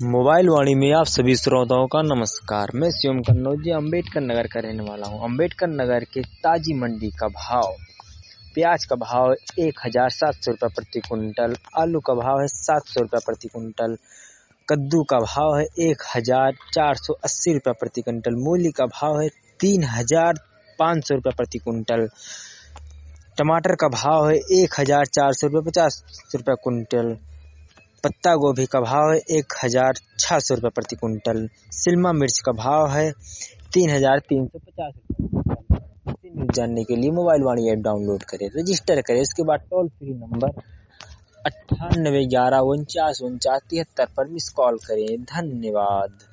Mobile वाणी में आप सभी श्रोताओं का नमस्कार। मैं शिवम कन्नौज अम्बेडकर नगर का रहने वाला हूँ। अम्बेडकर नगर के ताजी मंडी का भाव, प्याज का भाव 1700 रुपये प्रति कुंटल, आलू का भाव है 700 रुपये प्रति कुंटल, कद्दू का भाव है 1480 रुपये प्रति कुंटल, मूली का भाव है 3500 रुपये प्रति कुंटल, टमाटर का भाव है 1450 रुपये कुंटल, पत्ता गोभी का भाव है 1600 रुपये प्रति कुंटल, शिमला मिर्च का भाव है 3350 रुपये। न्यूज़ जानने के लिए मोबाइल वाणी ऐप डाउनलोड करें, रजिस्टर करें, उसके बाद टोल फ्री नंबर 9811 49 73 पर मिस कॉल करें। धन्यवाद।